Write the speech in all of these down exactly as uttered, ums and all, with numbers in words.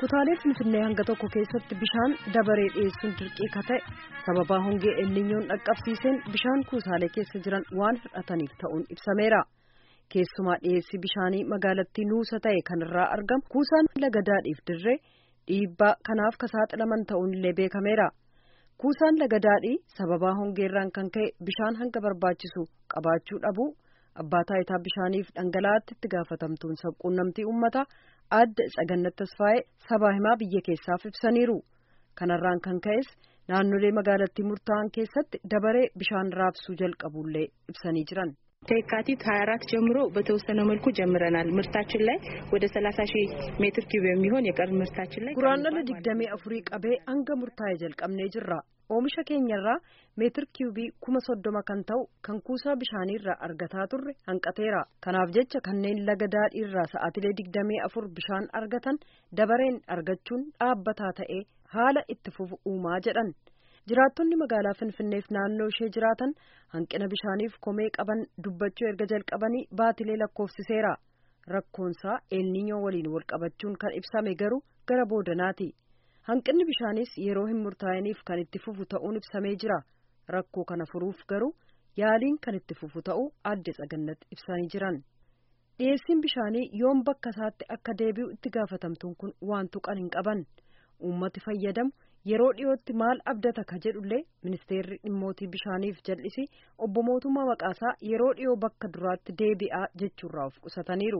kutaalee Finfinnee hanga tokko keessatti bishaan dabaree dhiyeessuun dirqii ka ta'e sababa hongee elninyoon dhaqqabsiiseen bishaan kuusaalee keessa jiran waan hir'ataniif ta'uun ibsameera. Keessumaa dhiyeessi bishaanii magaalattii nuusa ta'e kanarraa argamu kuusaan laga daadhiif dirree dhiibbaa kanaaf ka saaxilaman ta'uun illee beekameera. Kuusaan laga daadhii sababa hongeerraan kan ka'e bishaan hanga barbaachisu qabaachuu dhabuu abbaa taayitaa bishaaniif dhangala'aatti itti gaafatamtuun sabquunnamtii uummataa Aadde Tsagannat Tasfaayee sabaa himaa biyya keessaaf ibsaniiru. Kanarraan kan ka'es naannolee magaalattii murtaa'an keessatti dabaree bishaan raabsuu jalqabullee ibsanii jiran. ከየካቲት ሃያ አራት ጀምሮ በተወሰነ መልኩ ጀምረናል። ምርታችን ላይ ወደ ሰላሳ ሺህ ሜትር ኪዩብ የሚሆን የቀር ምርታችን ላይ ጉራንለ ዲግደሜ አፍሪ ቀቤ አንገ ሙርታዬ ጀልቀምኔ ጅራ oomisha keenyarraa meetir kiubii kuma soddoma kan ta'u kan kuusaa bishaaniirraa argataa turre hanqateera. Kanaaf jecha kanneen laga daadhiirraa sa'aatilee digdamii afur bishaan argatan dabareen argachuun dhaabbataa ta'ee haala itti fufu uumaa jedhan. Jiraattonni magaalaa Finfinneef naannoo ishee jiraatan hanqina bishaaniif komee qaban dubbachuu erga jalqabanii baatilee lakkoofsiseera. Rakkoonsaa elniinyoo waliin wal qabachuun kan ibsame garuu gara boodanaati. Hanqinni bishaanis yeroo hin murtaa'iniif kan itti fufu ta'uun ibsamee jira. Rakkoo kana furuuf garuu yaaliin kan itti fufu ta'uu Aadde Tsagannat ibsanii jiran. Dhiyeessiin bishaanii yoom bakka isaatti akka deebi'u itti gaafatamtuun kun waan tuqan hin qaban. Uummati fayyadamu yeroo dhiyootti maal abdata ka jedhullee ministeerri dhimmootii bishaaniif jal'isi obbo Mootummaa Maqaasaa yeroo dhiyoo bakka duraatti deebi'aa jechuurraa of qusataniiru.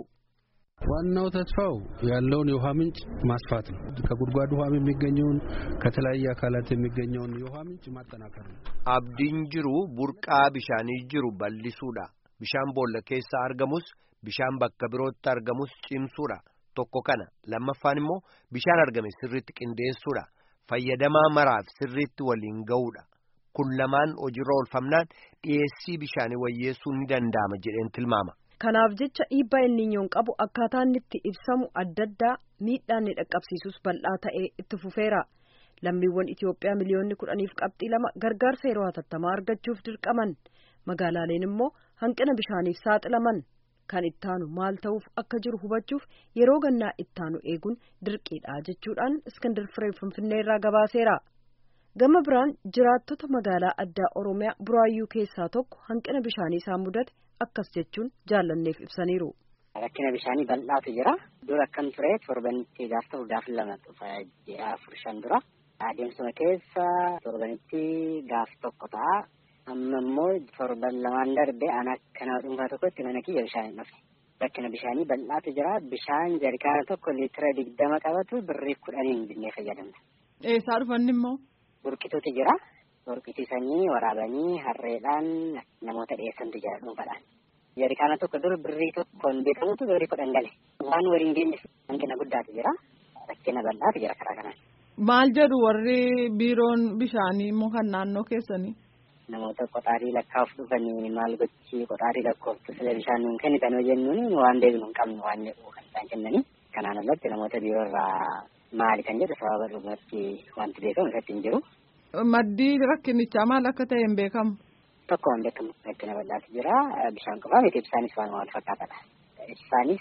ዋናው ተስፋው ያለውን የውሃ ምንጭ ማስፋት ነው። ከጉድጓድ ውሃ የሚገኘውን ከተለያየ አካላት የሚገኘውን የውሃ ምንጭ ማጠናከር ነው። አብዲን ጅሩ ቡርቃ ቢሻን ይጅሩ በልሱዳ ቢሻን ቦለ ኬሳ አርገሙስ ቢሻን በከብሮት አርገሙስ ጭምሱዳ ቶኮከና ለማፋንሞ ቢሻን አርገመ ስሪት ቅንዴሱዳ ፈየደማ መራፍ ስሪት ወሊን ገውዳ ኩለማን ኦጅሮ ኦልፈምናን ዲኤሲ ቢሻን ወየሱ እንደንዳመ ጀደን ትልማማ Kanaaf jecha dhiibbaa elniinyoon qabu akkaataa inni itti ibsamu adda addaa miidhaan ni dhaqqabsiisus bal'aa ta'ee itti fufeera. Lammiiwwan Itoophiyaa miliyoonni kudhaniif qabxii lama gargaarsa yeroo hatattamaa argachuuf dirqaman. Magaalaaleen immoo hanqina bishaaniif saaxilaman. Kan ittaanu maal ta'uuf akka jiru hubachuuf yeroo gannaa ittaanu eeguun dirqiidha jechuudhaan Iskandir Firee Finfinnee irraa gabaaseera. Gama biraan jiraattota magaalaa addaa Oromiyaa Buraayyuu keessaa tokko hanqina bishaanii isaan mudate akkas jechuun jaallanneef ibsaniiru. Rakkina bishaanii bal'aatu jira. Dura akkam ture torbanitti gaaf ta'u gaaf lama dhufa afur shan dura. Adeemsuma keessa torbanitti gaaf tokko ta'a. Amma immoo torban lamaan darbe ana akkana dhuunfaa tokkotti mana kiyya bishaan hin dhufne. Rakkina bishaanii bal'aatu jira. Bishaan jarkaana tokko liitira digdama qabatu birrii kudhaniin binnee fayyadamna. Eessaa dhufanni immoo? Burqituutu jira. Burqisiisanii waraabanii harreedhaan namoota dhiyeessantu jira dhuunfaadhaan. Jarkaana tokko dur birrii tokkoon beekamutu birrii kudhan gale. Waan waliin geenye hanqina guddaatu jira. Rakkina bal'aatu jira karaa kanaan. Maal jedhu warri biiroon bishaanii immoo kan naannoo keessanii? Namoota qoxaarii lakkaa'uuf dhufanii maal gochii qoxaarii lakkooftu sila bishaan nuun kennitan yoo jennuun waan deebinu hin qabnu waan jedhu kan isaan kennanii. Kanaan alatti namoota biiroo irraa maali kan jedhu sababa dhugumatti wanti beekamu irratti hin jiru. Maddii rakkinichaa maal akka ta'e hin beekamu? Tokko hin beekamu. Rakkina bal'aatu jira. Bishaan qofaa miti ibsaanis waan wal fakkaatadha. Ibsaanis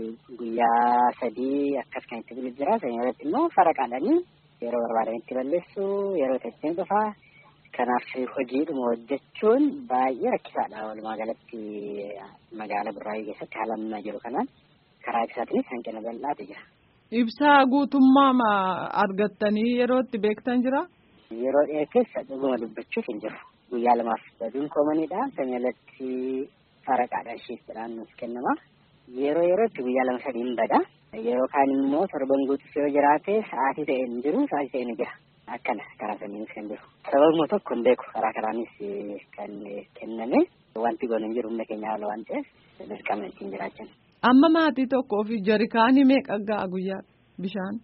guyyaa sadii akkas kan itti bulu jira. Sanyii irratti immoo faraqaadhanii yeroo barbaadanitti balleessu yeroo ittiin qofaa. Kanaaf hojiidhuma hojjechuun baay'ee rakkisaadha. Walumaa galatti magaalaa Buraayyuu keessatti haala amma jiru kanaan karaa ibsaatiinis hanqina bal'aatu jira. Ibsaa guutummaa argattanii yeroo itti beektan jira? Yeroo dhiyee keessa dhuguma dubbachuuf hin jiru. Guyyaa lamaaf baduun koomaniidha. Sanyii irratti faraqaadhaan shiiftiidhaan nuuf kennama. Yeroo yerootti guyyaa lama sadii hin bada. Yeroo kaan immoo torban guutuuf yoo jiraate sa'aatii ta'e hin jiru, sa'aatii ta'e ni jira. Akkana karaa saniinis kan jiru. Sababuma tokko hin beeku karaa karaanis kan kenname wanti goone hin jiru humna keenya haala waan ta'eef dirqama ittiin jiraachan. Amma maatii tokkoo fi jarikaanii meeqa ga'a guyyaa bishaan?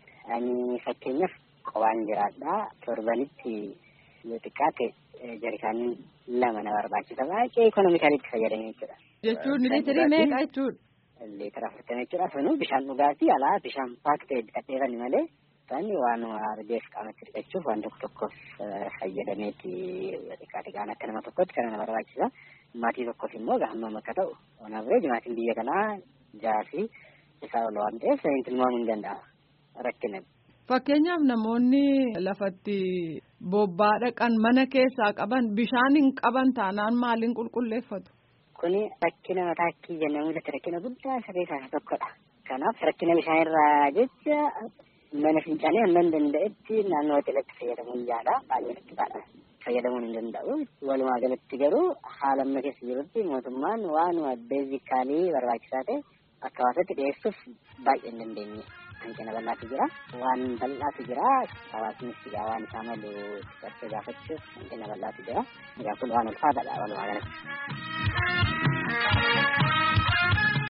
Ani fakkeenyaaf qowaan jiraadha. Torbanitti yoo xiqqaate jarikaanii lama na barbaachisa. Baay'ee ikonomikaalitti fayyadamee jechuudha. Jechuun liitirii meeqa jechuudha? Liitira afurtama jechuudha. Sunuu bishaan dhugaatii alaa bishaan paakii dhiqadheerani malee Tani waan argeef qaamatti dhiqachuuf waan tokko tokkoof fayyadameeti xiqqaate gaana akka nama tokkotti kan nama barbaachisa. Maatii tokkoof immoo gahammam akka ta'u on average maatiin biyya kanaa jaha fi isaa ol waan ta'eef tilmaamuu hin danda'amu. rakkina. Fakkeenyaaf namoonni lafatti bobbaa dhaqan mana keessaa qaban bishaan hin qaban taanaan maaliin qulqulleeffatu? Kuni rakkina mataakii jennamu irratti rakkina guddaa isa keessaa tokkodha. Kanaaf rakkina bishaan irraa jecha mana fincaanii hamman danda'etti naannoo hoteelatti fayyadamuun yaala baay'ee rakkisaadha. Fayyadamuun hin danda'u. Walumaa galatti garuu haala amma keessa jirutti mootummaan waanuma beezikaalii barbaachisaa ta'e akka hawaasatti dhiyeessuuf baay'ee hin dandeenye. Hanqina bal'aatu jira. Waan bal'aatu jira. Hawaasnis egaa waan isaa malu itti gaafachuuf hanqina bal'aatu jira. Egaa kun waan ulfaataadha walumaa galatti.